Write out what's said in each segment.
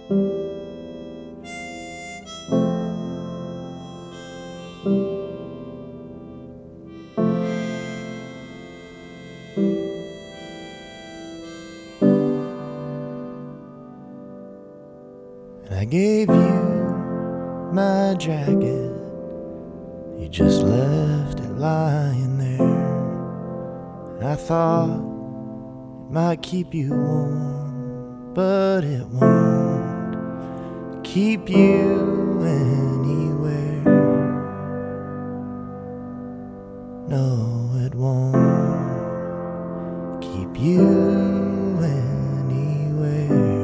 And I gave you my jacket, you just left it lying there. And I thought it might keep you warm, but it won't keep you anywhere. No, it won't keep you anywhere.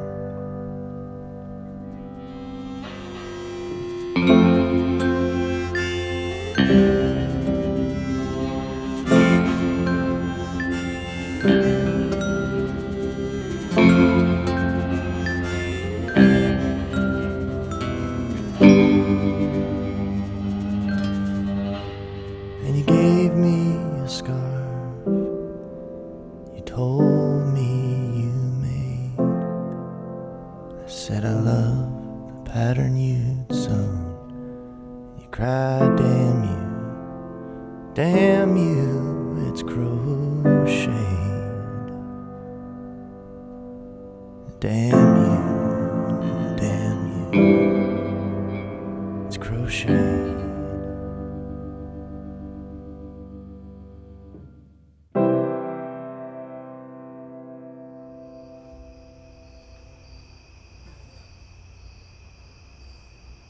And you gave me a scarf you told me you made. I said I loved the pattern you'd sewn. You cried, damn you, it's crocheted. Damn